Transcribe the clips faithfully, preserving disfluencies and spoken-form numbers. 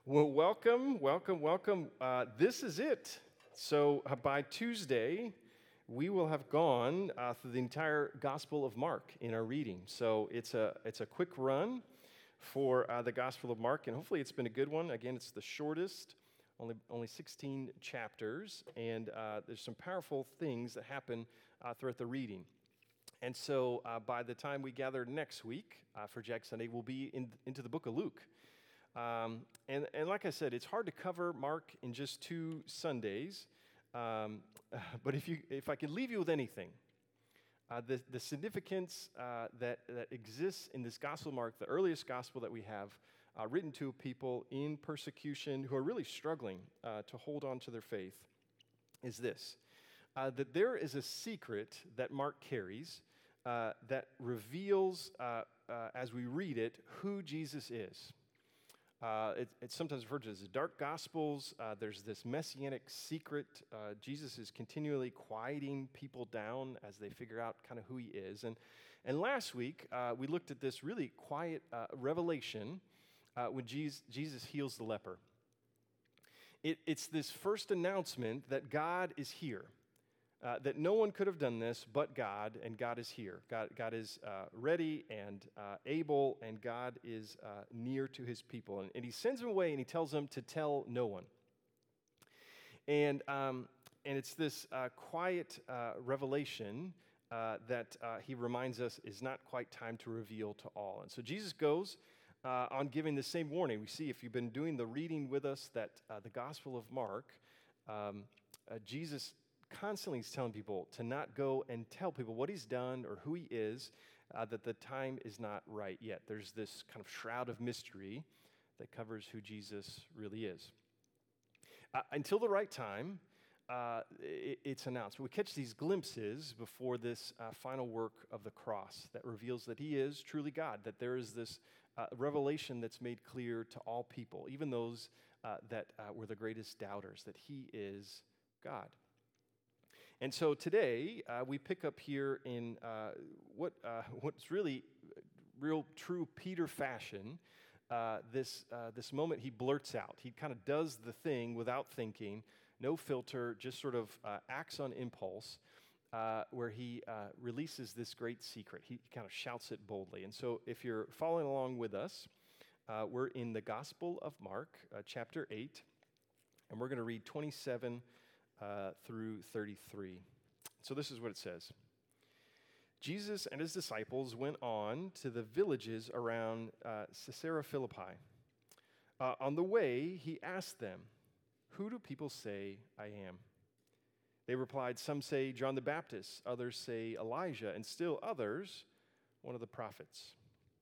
Well, welcome, welcome, welcome. Uh, this is it. So uh, by Tuesday, we will have gone uh, through the entire Gospel of Mark in our reading. So it's a it's a quick run for uh, the Gospel of Mark, and hopefully it's been a good one. Again, it's the shortest, only only sixteen chapters, and uh, there's some powerful things that happen uh, throughout the reading. And so uh, by the time we gather next week uh, for Jack Sunday, we'll be in, into the book of Luke. Um, and, and like I said, it's hard to cover Mark in just two Sundays. Um, but if you, if I could leave you with anything, uh, the, the significance uh, that, that exists in this Gospel of Mark, the earliest gospel that we have, uh, written to people in persecution who are really struggling uh, to hold on to their faith, is this. Uh, that there is a secret that Mark carries uh, that reveals, uh, uh, as we read it, who Jesus is. Uh, it, it's sometimes referred to as the dark gospels. Uh, there's this messianic secret. Uh, Jesus is continually quieting people down as they figure out kind of who he is. And, and last week, uh, we looked at this really quiet uh, revelation uh, when Jesus, Jesus heals the leper. It, it's this first announcement that God is here. Uh, that no one could have done this but God, and God is here. God, God is uh, ready and uh, able, and God is uh, near to his people. And, and he sends them away, and he tells them to tell no one. And, um, and it's this uh, quiet uh, revelation uh, that uh, he reminds us is not quite time to reveal to all. And so Jesus goes uh, on giving the same warning. We see, if you've been doing the reading with us, that uh, the Gospel of Mark, um, uh, Jesus constantly is telling people to not go and tell people what he's done or who he is, uh, that the time is not right yet. There's this kind of shroud of mystery that covers who Jesus really is. Uh, until the right time, uh, it, it's announced. We catch these glimpses before this uh, final work of the cross that reveals that he is truly God, that there is this uh, revelation that's made clear to all people, even those uh, that uh, were the greatest doubters, that he is God. And so today, uh, we pick up here in uh, what uh, what's really real, true Peter fashion, uh, this, uh, this moment he blurts out. He kind of does the thing without thinking, no filter, just sort of uh, acts on impulse, uh, where he uh, releases this great secret. He kind of shouts it boldly. And so if you're following along with us, uh, we're in the Gospel of Mark, uh, chapter eight, and we're going to read twenty-seven Uh, through thirty-three. So this is what it says. Jesus and his disciples went on to the villages around uh, Caesarea Philippi. Uh, on the way, he asked them, "Who do people say I am?" They replied, "Some say John the Baptist, others say Elijah, and still others, one of the prophets."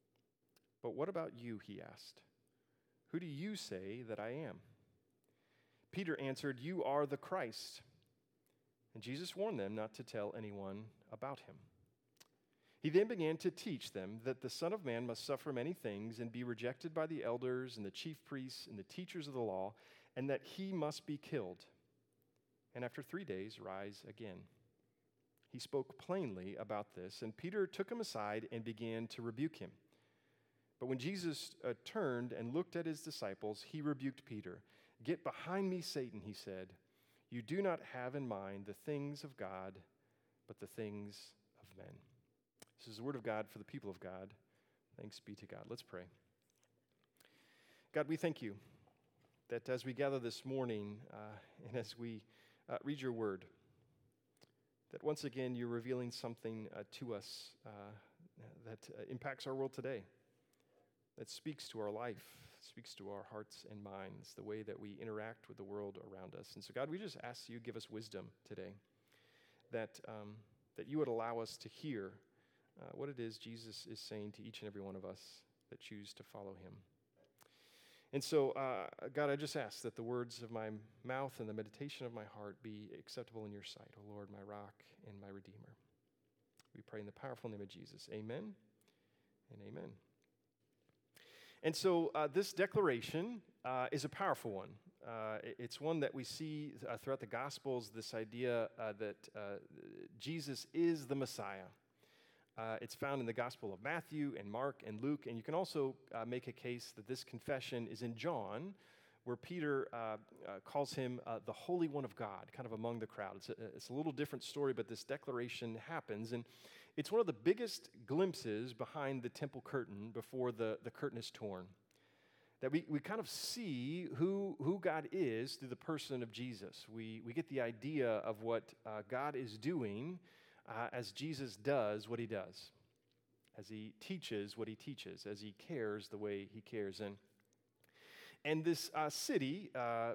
"But what about you?" he asked. "Who do you say that I am?" Peter answered, "You are the Christ." And Jesus warned them not to tell anyone about him. He then began to teach them that the Son of Man must suffer many things and be rejected by the elders and the chief priests and the teachers of the law, and that he must be killed, and after three days rise again. He spoke plainly about this, and Peter took him aside and began to rebuke him. But when Jesus uh, turned and looked at his disciples, he rebuked Peter. "Get behind me, Satan," he said. "You do not have in mind the things of God, but the things of men." This is the word of God for the people of God. Thanks be to God. Let's pray. God, we thank you that as we gather this morning uh, and as we uh, read your word, that once again you're revealing something uh, to us uh, that uh, impacts our world today, that speaks to our life, speaks to our hearts and minds, the way that we interact with the world around us. And so, God, we just ask you, give us wisdom today, that um, that you would allow us to hear uh, what it is Jesus is saying to each and every one of us that choose to follow him. And so, uh, God, I just ask that the words of my mouth and the meditation of my heart be acceptable in your sight, O Lord, my rock and my redeemer. We pray in the powerful name of Jesus. Amen and amen. And so uh, this declaration uh, is a powerful one. Uh, it's one that we see uh, throughout the Gospels, this idea uh, that uh, Jesus is the Messiah. Uh, it's found in the Gospel of Matthew and Mark and Luke, and you can also uh, make a case that this confession is in John, where Peter uh, uh, calls him uh, the Holy One of God, kind of among the crowd. It's a, it's a little different story, but this declaration happens, and it's one of the biggest glimpses behind the temple curtain before the, the curtain is torn. That we, we kind of see who, who God is through the person of Jesus. We, we get the idea of what uh, God is doing uh, as Jesus does what he does, as he teaches what he teaches, as he cares the way he cares. And, and this uh, city, uh, uh,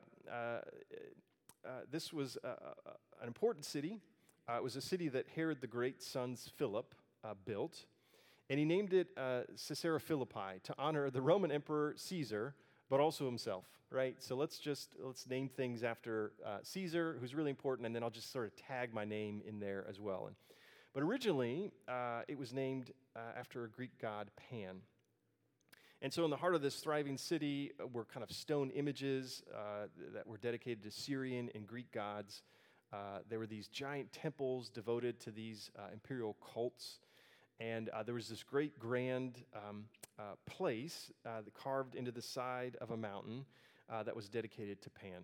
uh, this was uh, uh, an important city. Uh, it was a city that Herod the Great's son Philip uh, built. And he named it uh, Caesarea Philippi to honor the Roman Emperor Caesar, but also himself, right? So let's just, let's name things after uh, Caesar, who's really important, and then I'll just sort of tag my name in there as well. And, but originally, uh, it was named uh, after a Greek god, Pan. And so in the heart of this thriving city uh, were kind of stone images uh, that were dedicated to Syrian and Greek gods. Uh, there were these giant temples devoted to these uh, imperial cults. And uh, there was this great grand um, uh, place uh, that carved into the side of a mountain uh, that was dedicated to Pan.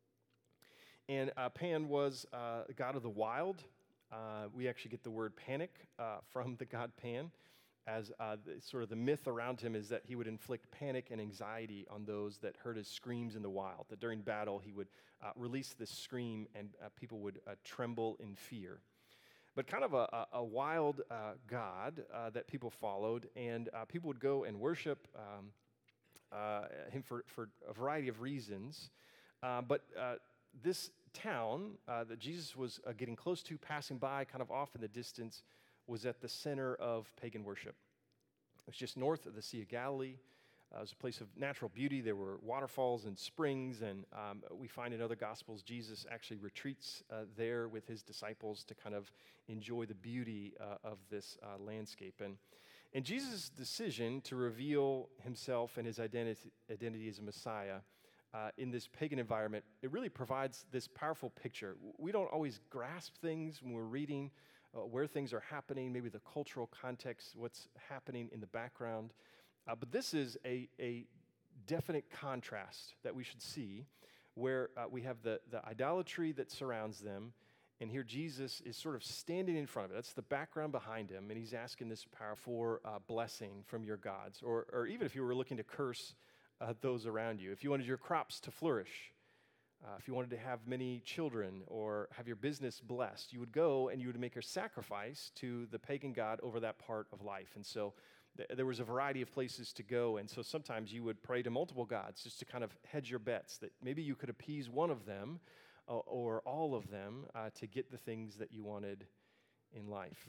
And uh, Pan was uh, the god of the wild. Uh, we actually get the word panic uh, from the god Pan, as uh, the, sort of the myth around him is that he would inflict panic and anxiety on those that heard his screams in the wild, that during battle he would uh, release this scream and uh, people would uh, tremble in fear. But kind of a, a, a wild uh, god uh, that people followed, and uh, people would go and worship um, uh, him for, for a variety of reasons. Uh, but uh, this town uh, that Jesus was uh, getting close to, passing by kind of off in the distance, was at the center of pagan worship. It was just north of the Sea of Galilee. Uh, it was a place of natural beauty. There were waterfalls and springs, and um, we find in other Gospels Jesus actually retreats uh, there with his disciples to kind of enjoy the beauty uh, of this uh, landscape. And, and Jesus' decision to reveal himself and his identity, identity as a Messiah uh, in this pagan environment, it really provides this powerful picture. We don't always grasp things when we're reading uh, where things are happening, maybe the cultural context, what's happening in the background. Uh, but this is a, a definite contrast that we should see where uh, we have the, the idolatry that surrounds them, and here Jesus is sort of standing in front of it. That's the background behind him, and he's asking this powerful uh, blessing from your gods, or, or even if you were looking to curse uh, those around you. If you wanted your crops to flourish, uh, if you wanted to have many children or have your business blessed, you would go and you would make a sacrifice to the pagan god over that part of life. And so there was a variety of places to go, and so sometimes you would pray to multiple gods just to kind of hedge your bets that maybe you could appease one of them uh, or all of them uh, to get the things that you wanted in life.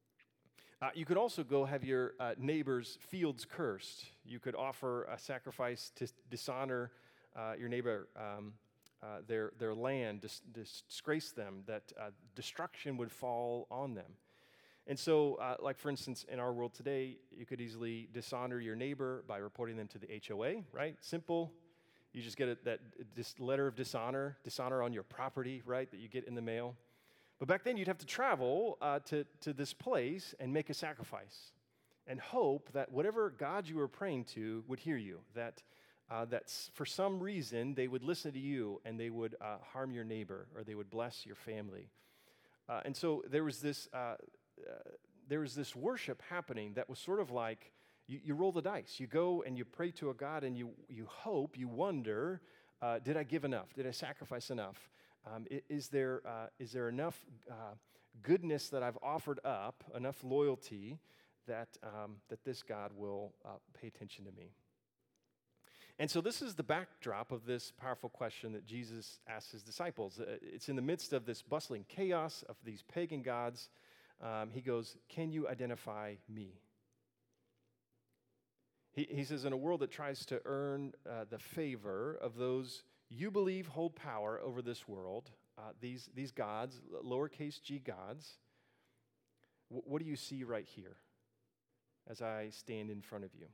Uh, you could also go have your uh, neighbor's fields cursed. You could offer a sacrifice to dishonor uh, your neighbor, um, uh, their, their land, dis- disgrace them, that uh, destruction would fall on them. And so, uh, like for instance, in our world today, you could easily dishonor your neighbor by reporting them to the H O A, right? Simple. You just get a, that this letter of dishonor, dishonor on your property, right, that you get in the mail. But back then, you'd have to travel uh, to, to this place and make a sacrifice and hope that whatever God you were praying to would hear you, that, uh, that for some reason they would listen to you and they would uh, harm your neighbor or they would bless your family. Uh, and so there was this... Uh, Uh, there was this worship happening that was sort of like you, you roll the dice. You go and you pray to a God and you, you hope, you wonder, uh, did I give enough? Did I sacrifice enough? Um, is, there, uh, is there enough uh, goodness that I've offered up, enough loyalty that, um, that this God will uh, pay attention to me? And so this is the backdrop of this powerful question that Jesus asks his disciples. Uh, it's in the midst of this bustling chaos of these pagan gods. Um, he goes, can you identify me? He, he says, in a world that tries to earn uh, the favor of those you believe hold power over this world, uh, these, these gods, lowercase g gods, w- what do you see right here as I stand in front of you?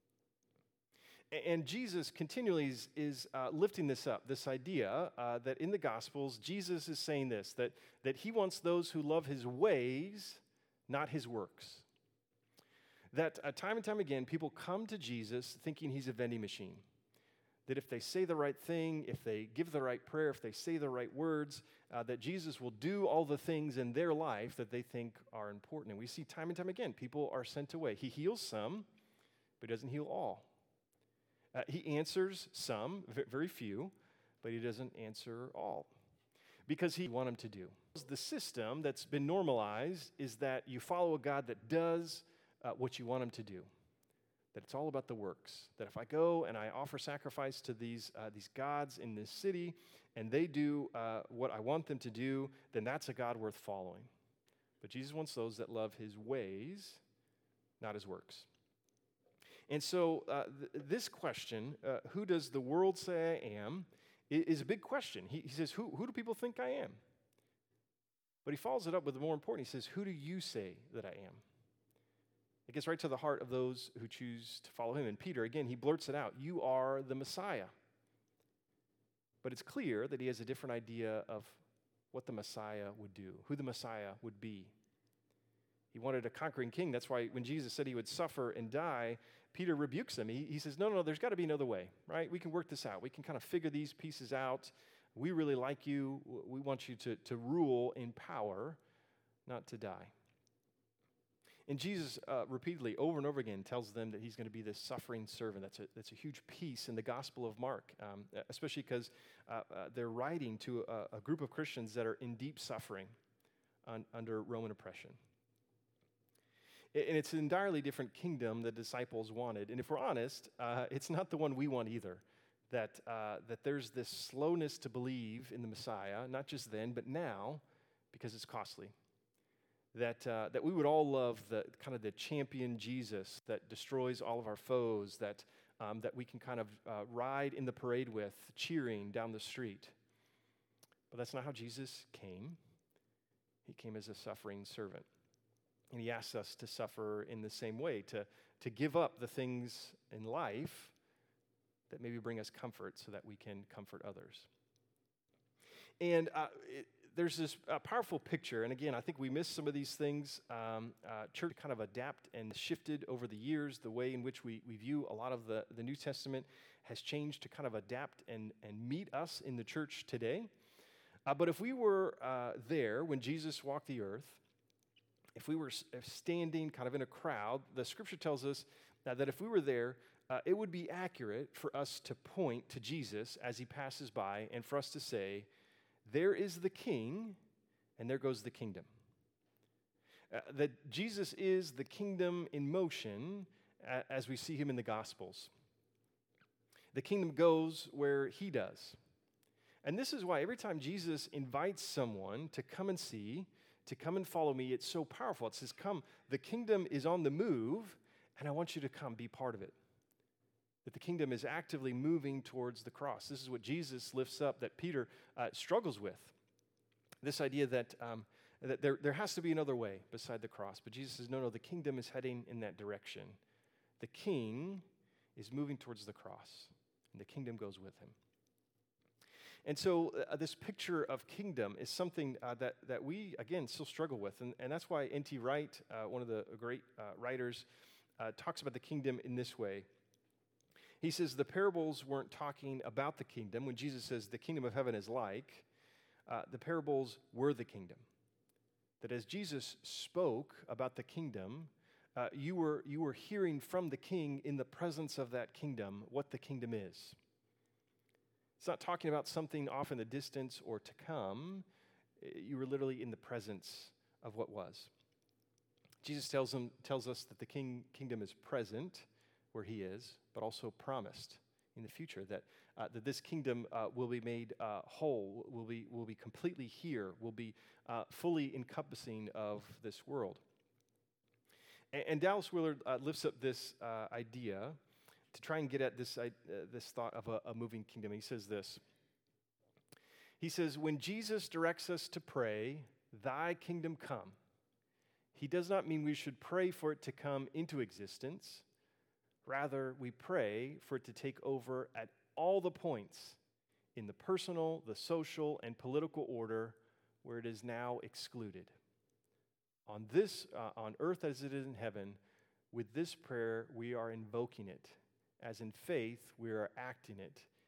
And Jesus continually is, is uh, lifting this up, this idea uh, that in the Gospels, Jesus is saying this, that, that he wants those who love his ways, not his works. That uh, time and time again, people come to Jesus thinking he's a vending machine, that if they say the right thing, if they give the right prayer, if they say the right words, uh, that Jesus will do all the things in their life that they think are important. And we see time and time again, people are sent away. He heals some, but he doesn't heal all. Uh, he answers some, very few, but he doesn't answer all, because he wants him to do. The system that's been normalized is that you follow a God that does uh, what you want him to do. That it's all about the works. That if I go and I offer sacrifice to these, uh, these gods in this city, and they do uh, what I want them to do, then that's a God worth following. But Jesus wants those that love his ways, not his works. And so uh, th- this question, uh, who does the world say I am, is, is a big question. He, he says, who, who do people think I am? But he follows it up with the more important. He says, who do you say that I am? It gets right to the heart of those who choose to follow him. And Peter, again, he blurts it out. You are the Messiah. But it's clear that he has a different idea of what the Messiah would do, who the Messiah would be. He wanted a conquering king. That's why when Jesus said he would suffer and die, Peter rebukes him. He, he says, no, no, no, there's got to be another way, right? We can work this out. We can kind of figure these pieces out. We really like you. We want you to, to rule in power, not to die. And Jesus uh, repeatedly, over and over again, tells them that he's going to be this suffering servant. That's a, that's a huge piece in the Gospel of Mark, um, especially because uh, uh, they're writing to a, a group of Christians that are in deep suffering on, under Roman oppression. And it's an entirely different kingdom the disciples wanted. And if we're honest, uh, it's not the one we want either. That, uh, that there's this slowness to believe in the Messiah, not just then, but now, because it's costly. That, uh, that we would all love the kind of the champion Jesus that destroys all of our foes, that, um, that we can kind of uh, ride in the parade with, cheering down the street. But that's not how Jesus came. He came as a suffering servant. And he asks us to suffer in the same way, to, to give up the things in life that maybe bring us comfort so that we can comfort others. And uh, it, there's this uh, powerful picture, and again, I think we miss some of these things. Um, uh, church kind of adapt and shifted over the years. The way in which we, we view a lot of the, the New Testament has changed to kind of adapt and, and meet us in the church today. Uh, but if we were uh, there when Jesus walked the earth, if we were standing kind of in a crowd, the scripture tells us uh, that if we were there, uh, it would be accurate for us to point to Jesus as he passes by and for us to say, there is the king, and there goes the kingdom. Uh, that Jesus is the kingdom in motion uh, as we see him in the Gospels. The kingdom goes where he does. And this is why every time Jesus invites someone to come and see, to come and follow me, it's so powerful. It says, come, the kingdom is on the move, and I want you to come be part of it. That the kingdom is actively moving towards the cross. This is what Jesus lifts up that Peter uh, struggles with. This idea that, um, that there, there has to be another way beside the cross. But Jesus says, no, no, the kingdom is heading in that direction. The king is moving towards the cross, and the kingdom goes with him. And so uh, this picture of kingdom is something uh, that, that we, again, still struggle with. And, and that's why N T Wright, uh, one of the great uh, writers, uh, talks about the kingdom in this way. He says the parables weren't talking about the kingdom. When Jesus says the kingdom of heaven is like, uh, the parables were the kingdom. That as Jesus spoke about the kingdom, uh, you were, you were hearing from the king in the presence of that kingdom what the kingdom is. It's not talking about something off in the distance or to come. You were literally in the presence of what was. Jesus tells them, tells us that the king, kingdom is present where he is, but also promised in the future that, uh, that this kingdom uh, will be made uh, whole, will be, will be completely here, will be uh, fully encompassing of this world. And, and Dallas Willard uh, lifts up this uh, idea to try and get at this, uh, this thought of a, a moving kingdom. He says this. He says, when Jesus directs us to pray, thy kingdom come, he does not mean we should pray for it to come into existence. Rather, we pray for it to take over at all the points in the personal, the social, and political order where it is now excluded. On this, uh, on earth as it is in heaven, with this prayer, we are invoking it. As in faith, we are acting it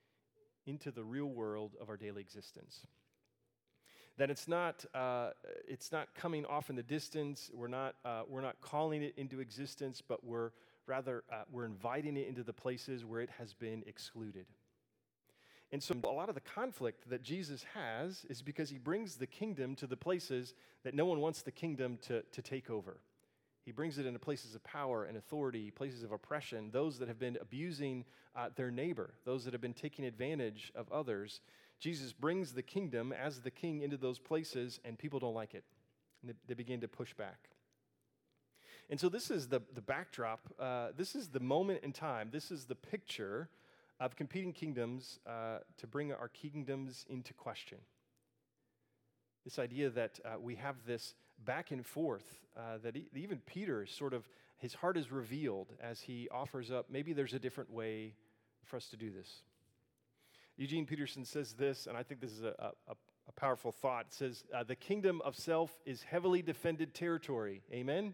into the real world of our daily existence. That it's not, uh, it's not coming off in the distance. We're not, uh, we're not calling it into existence, but we're rather, uh, we're inviting it into the places where it has been excluded. And so a lot of the conflict that Jesus has is because he brings the kingdom to the places that no one wants the kingdom to, to take over. He brings it into places of power and authority, places of oppression, those that have been abusing uh, their neighbor, those that have been taking advantage of others. Jesus brings the kingdom as the king into those places, and people don't like it. And they, they begin to push back. And so this is the, the backdrop. Uh, this is the moment in time. This is the picture of competing kingdoms uh, to bring our kingdoms into question. This idea that uh, we have this back and forth, uh, that e- even Peter is sort of, his heart is revealed as he offers up, maybe there's a different way for us to do this. Eugene Peterson says this, and I think this is a, a, a powerful thought. It says, uh, the kingdom of self is heavily defended territory. Amen?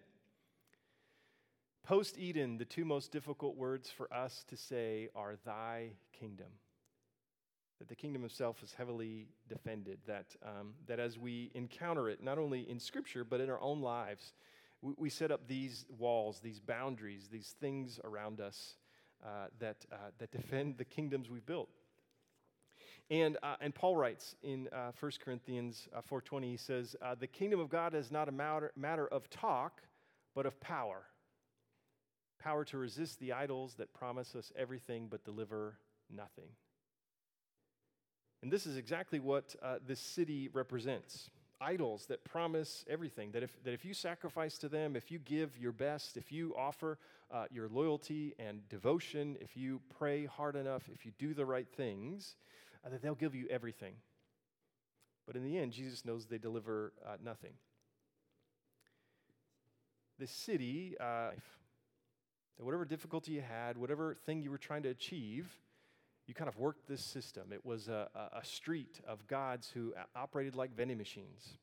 Post-Eden, the two most difficult words for us to say are thy kingdom. That the kingdom of self is heavily defended, that, um, that as we encounter it, not only in Scripture, but in our own lives, we, we set up these walls, these boundaries, these things around us uh, that, uh, that defend the kingdoms we've built. And, uh, and Paul writes in uh, First Corinthians uh, four twenty, he says, uh, the kingdom of God is not a matter, matter of talk, but of power. Power to resist the idols that promise us everything but deliver nothing. And this is exactly what uh, this city represents. Idols that promise everything, that if, that if you sacrifice to them, if you give your best, if you offer uh, your loyalty and devotion, if you pray hard enough, if you do the right things, uh, that they'll give you everything. But in the end, Jesus knows they deliver uh, nothing. This city, uh, that whatever difficulty you had, whatever thing you were trying to achieve, you kind of worked this system. It was a, a street of gods who operated like vending machines.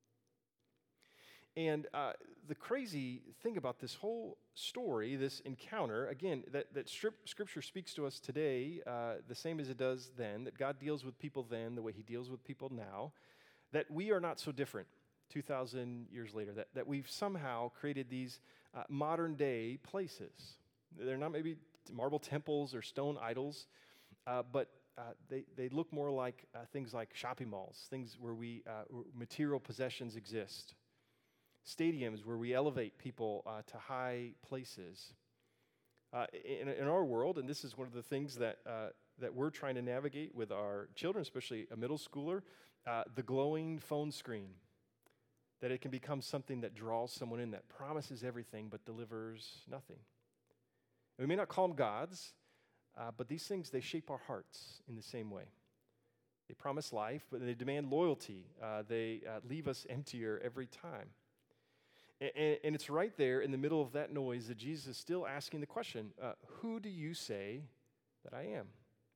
And uh, the crazy thing about this whole story, this encounter, again, that, that Scripture speaks to us today uh, the same as it does then, that God deals with people then the way he deals with people now, that we are not so different two thousand years later, that, that we've somehow created these uh, modern-day places. They're not maybe marble temples or stone idols, Uh, but uh, they, they look more like uh, things like shopping malls, things where we uh, where material possessions exist, stadiums where we elevate people uh, to high places. Uh, in, in our world, and this is one of the things that, uh, that we're trying to navigate with our children, especially a middle schooler, uh, the glowing phone screen, that it can become something that draws someone in, that promises everything but delivers nothing. And we may not call them gods, Uh, but these things, they shape our hearts in the same way. They promise life, but they demand loyalty. Uh, they uh, leave us emptier every time. And, and it's right there in the middle of that noise that Jesus is still asking the question, uh, who do you say that I am?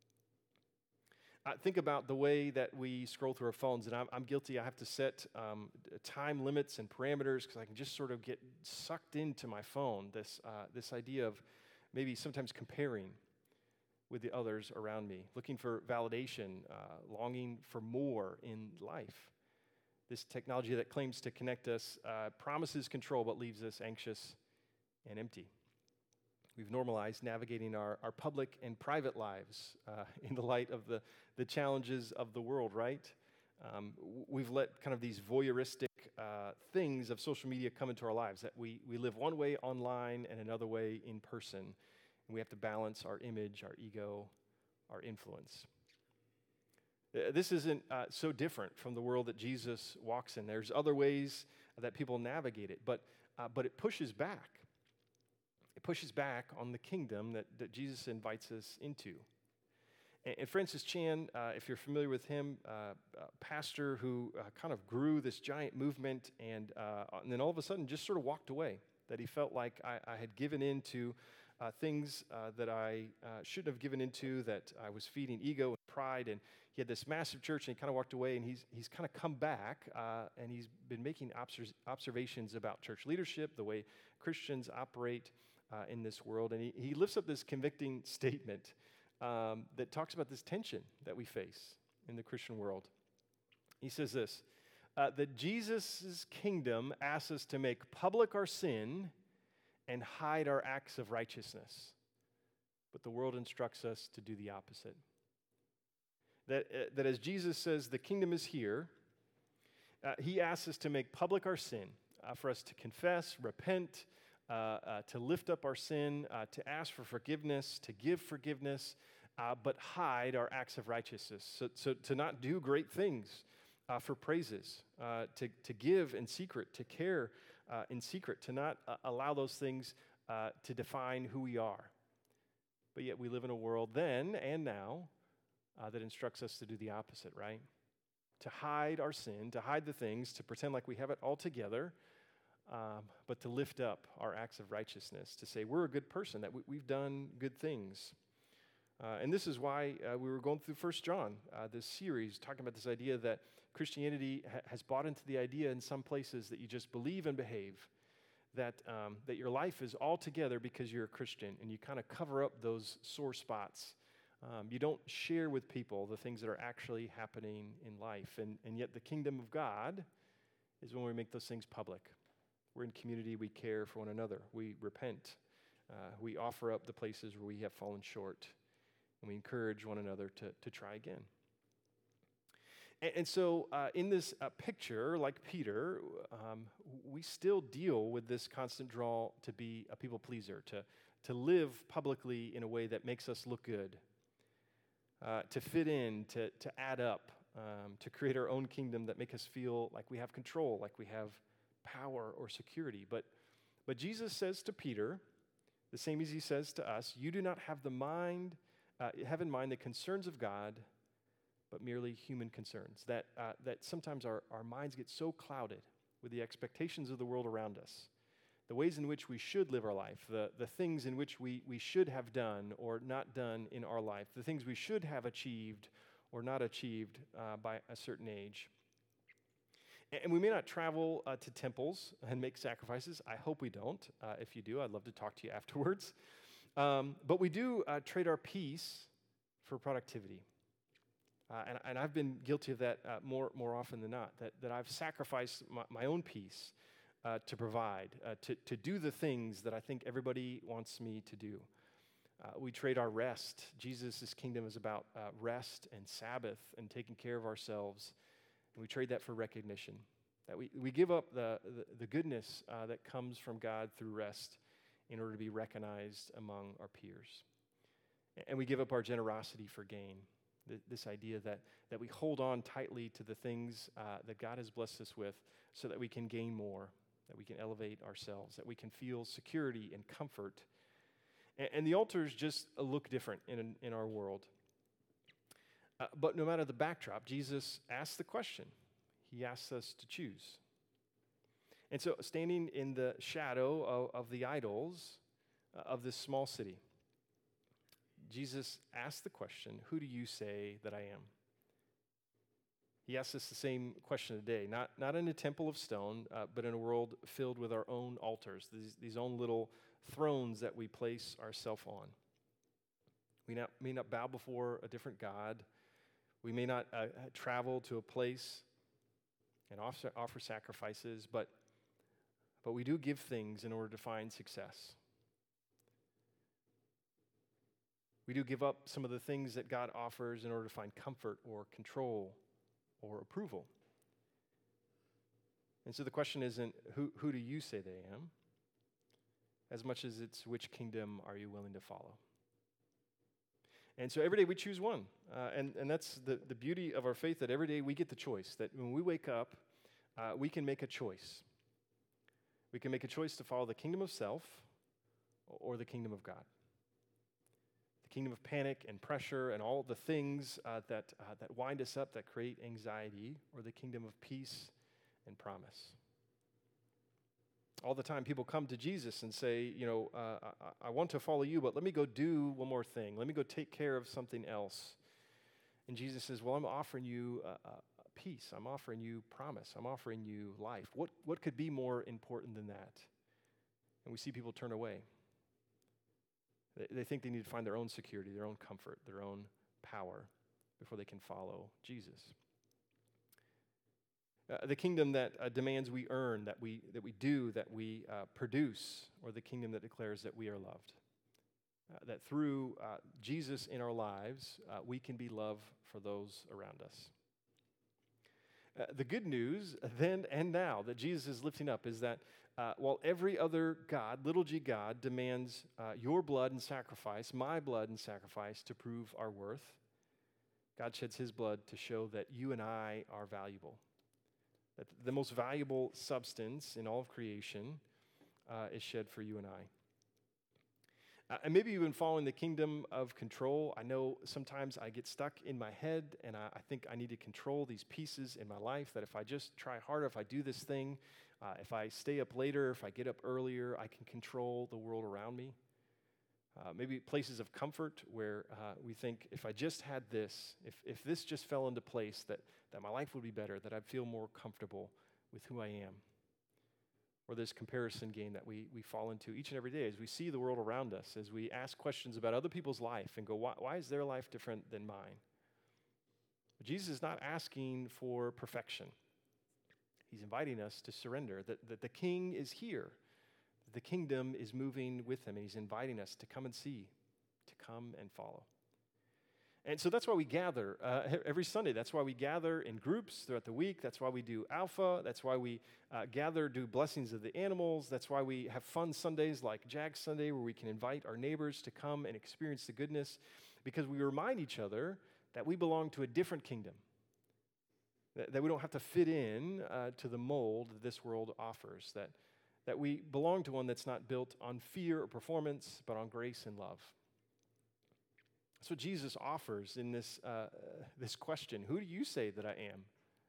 Uh, think about the way that we scroll through our phones, and I'm, I'm guilty. I have to set um, time limits and parameters because I can just sort of get sucked into my phone, this, uh, this idea of maybe sometimes comparing with the others around me, looking for validation, uh, longing for more in life. This technology that claims to connect us uh, promises control but leaves us anxious and empty. We've normalized navigating our, our public and private lives uh, in the light of the, the challenges of the world, right? Um, we've let kind of these voyeuristic uh, things of social media come into our lives, that we, we live one way online and another way in person. And we have to balance our image, our ego, our influence. Uh, this isn't uh, so different from the world that Jesus walks in. There's other ways that people navigate it, but, uh, but it pushes back. It pushes back on the kingdom that, that Jesus invites us into. And, and Francis Chan, uh, if you're familiar with him, uh, a pastor who uh, kind of grew this giant movement and, uh, and then all of a sudden just sort of walked away, that he felt like I, I had given in to Uh, things uh, that I uh, shouldn't have given into, that I was feeding ego and pride, and he had this massive church, and he kind of walked away, and he's he's kind of come back, uh, and he's been making obser- observations about church leadership, the way Christians operate uh, in this world, and he, he lifts up this convicting statement um, that talks about this tension that we face in the Christian world. He says this, uh, that Jesus' kingdom asks us to make public our sin and hide our acts of righteousness. But the world instructs us to do the opposite. That, uh, that as Jesus says, the kingdom is here, uh, he asks us to make public our sin, uh, for us to confess, repent, uh, uh, to lift up our sin, uh, to ask for forgiveness, to give forgiveness, uh, but hide our acts of righteousness. So, so to not do great things uh, for praises, uh, to, to give in secret, to care uh, in secret, to not uh, allow those things uh, to define who we are. But yet we live in a world then and now uh, that instructs us to do the opposite, right? To hide our sin, to hide the things, to pretend like we have it all together, um, but to lift up our acts of righteousness, to say we're a good person, that we, we've done good things. Uh, and this is why uh, we were going through First John, uh, this series, talking about this idea that Christianity ha- has bought into the idea in some places that you just believe and behave, that um, that your life is all together because you're a Christian, and you kind of cover up those sore spots. Um, you don't share with people the things that are actually happening in life. And, and yet the kingdom of God is when we make those things public. We're in community, we care for one another, we repent, uh, we offer up the places where we have fallen short, and we encourage one another to, to try again. And, and so uh, in this uh, picture, like Peter, um, we still deal with this constant draw to be a people pleaser, to, to live publicly in a way that makes us look good, uh, to fit in, to, to add up, um, to create our own kingdom that make us feel like we have control, like we have power or security. But, but Jesus says to Peter, the same as he says to us, you do not have the mind, uh, have in mind the concerns of God, but merely human concerns. That, uh, that sometimes our, our minds get so clouded with the expectations of the world around us, the ways in which we should live our life, the, the things in which we, we should have done or not done in our life, the things we should have achieved or not achieved uh, by a certain age. And, and we may not travel uh, to temples and make sacrifices. I hope we don't. Uh, if you do, I'd love to talk to you afterwards. Um, but we do uh, trade our peace for productivity. Uh, and, and I've been guilty of that uh, more more often than not, that, that I've sacrificed my, my own peace uh, to provide, uh, to, to do the things that I think everybody wants me to do. Uh, we trade our rest. Jesus' kingdom is about uh, rest and Sabbath and taking care of ourselves. And we trade that for recognition, that we, we give up the, the, the goodness uh, that comes from God through rest in order to be recognized among our peers. And we give up our generosity for gain. This idea that, that we hold on tightly to the things uh, that God has blessed us with so that we can gain more, that we can elevate ourselves, that we can feel security and comfort. And, and the altars just look different in, in our world. Uh, but no matter the backdrop, Jesus asks the question. He asks us to choose. And so standing in the shadow of, of the idols uh, of this small city, Jesus asked the question, who do you say that I am? He asks us the same question today, not, not in a temple of stone, uh, but in a world filled with our own altars, these, these own little thrones that we place ourselves on. We not, may not bow before a different God. We may not uh, travel to a place and offer, offer sacrifices, but, but we do give things in order to find success. We do give up some of the things that God offers in order to find comfort or control or approval. And so the question isn't, who, who do you say that I am? As much as it's, which kingdom are you willing to follow? And so every day we choose one. Uh, and, and that's the, the beauty of our faith, that every day we get the choice, that when we wake up, uh, we can make a choice. We can make a choice to follow the kingdom of self or the kingdom of God. The kingdom of panic and pressure and all the things uh, that, uh, that wind us up, that create anxiety, or the kingdom of peace and promise. All the time people come to Jesus and say, you know, uh, I, I want to follow you, but let me go do one more thing. Let me go take care of something else. And Jesus says, well, I'm offering you uh, uh, peace. I'm offering you promise. I'm offering you life. What, what could be more important than that? And we see people turn away. They, they think they need to find their own security, their own comfort, their own power before they can follow Jesus. Uh, the kingdom that uh, demands we earn, that we, that we do, that we uh, produce, or the kingdom that declares that we are loved. Uh, that through uh, Jesus in our lives, uh, we can be love for those around us. Uh, the good news then and now that Jesus is lifting up is that uh, while every other God, little g God, demands uh, your blood and sacrifice, my blood and sacrifice to prove our worth, God sheds his blood to show that you and I are valuable. That the most valuable substance in all of creation uh, is shed for you and I. Uh, and maybe you've been following the kingdom of control. I know sometimes I get stuck in my head and I, I think I need to control these pieces in my life, that if I just try harder, if I do this thing, uh, if I stay up later, if I get up earlier, I can control the world around me. Uh, maybe places of comfort where uh, we think if I just had this, if, if this just fell into place, that, that my life would be better, that I'd feel more comfortable with who I am. Or this comparison game that we, we fall into each and every day as we see the world around us, as we ask questions about other people's life and go, why, why is their life different than mine? But Jesus is not asking for perfection. He's inviting us to surrender, that, that the King is here. The kingdom is moving with him, and he's inviting us to come and see, to come and follow. And so that's why we gather uh, every Sunday. That's why we gather in groups throughout the week. That's why we do Alpha. That's why we uh, gather, do blessings of the animals. That's why we have fun Sundays like Jag Sunday, where we can invite our neighbors to come and experience the goodness, because we remind each other that we belong to a different kingdom, that, that we don't have to fit in uh, to the mold that this world offers, that that we belong to one that's not built on fear or performance, but on grace and love. That's what Jesus offers in this, uh, this question, who do you say that I am?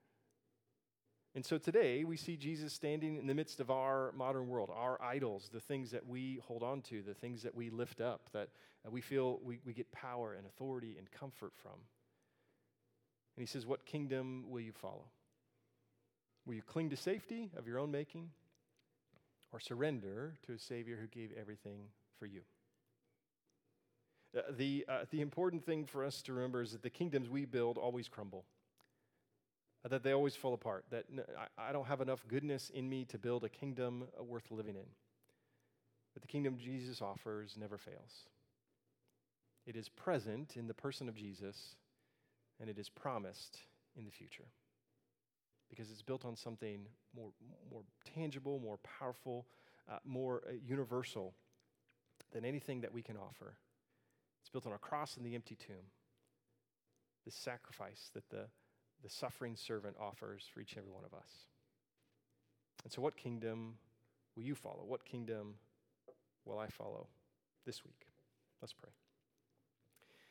And so today, we see Jesus standing in the midst of our modern world, our idols, the things that we hold on to, the things that we lift up, that uh, we feel we, we get power and authority and comfort from. And he says, what kingdom will you follow? Will you cling to safety of your own making, or surrender to a Savior who gave everything for you? Uh, the, uh, the important thing for us to remember is that the kingdoms we build always crumble, uh, that they always fall apart, that n- I, I don't have enough goodness in me to build a kingdom uh, worth living in. But the kingdom Jesus offers never fails. It is present in the person of Jesus, and it is promised in the future, because it's built on something more, more tangible, more powerful, uh, more uh, universal than anything that we can offer. It's built on a cross and the empty tomb, the sacrifice that the, the suffering servant offers for each and every one of us. And so what kingdom will you follow? What kingdom will I follow this week? Let's pray.